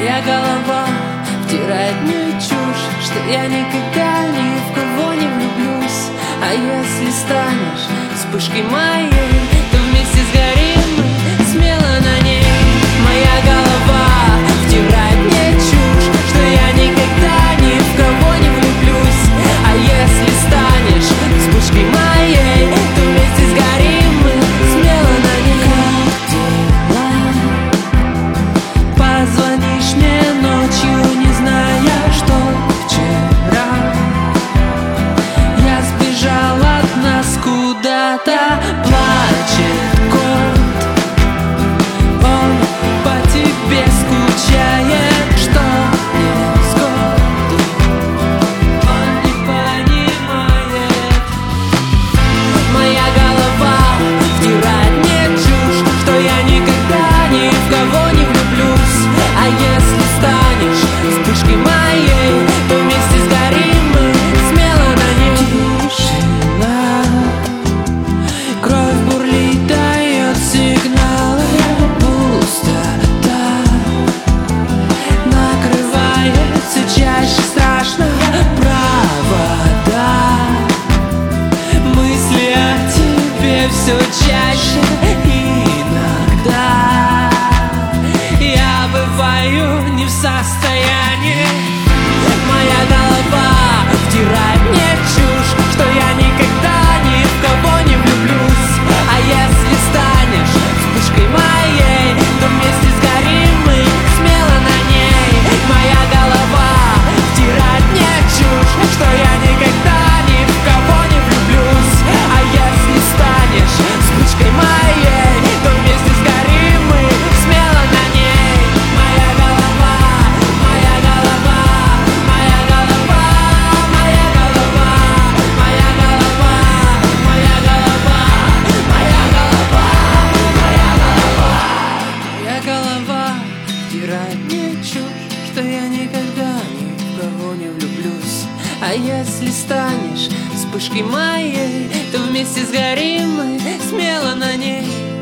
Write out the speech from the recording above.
Моя голова втирает мне чушь, что я никогда ни в кого не влюблюсь. А если станешь вспышкой моей, то вместе сгорим мы смело на ней. Моя голова втирает мне чушь, что я никогда ни в кого не влюблюсь. А если станешь вспышкой моей, то вместе сгорим мы смело на ней. Как дела? Позвонишь мне ночью, не зная, что вчера я сбежал от нас куда-то. Плачет кот, он по тебе скучает, что не сгоду он не понимает. Моя голова втирает мне чушь, что я никогда ни в кого не влюблюсь. А если станешь вспышкой моей, то вместе сгорим мы смело на ней. Тишина, кровь бурлит, дает сигналы. Пустота накрывает все чаще, страшно. Провода, мысли о тебе все чаще. Иногда я бываю не в состоянии. Моя голова втирает мне чушь, что я никогда ни в кого не влюблюсь. А если станешь вспышкой моей, то вместе сгорим мы смело на ней. Моя голова втирает мне чушь, что я никогда ни в кого не влюблюсь. А если станешь вспышкой моей, то вместе сгорим мы смело на ней. Моя голова, моя голова, моя голова, моя голова, моя голова, моя голова, моя голова, моя голова. Моя голова втирает мне чушь, что я никогда ни в кого не влюблюсь. А если станешь вспышкой моей, то вместе сгорим мы смело на ней.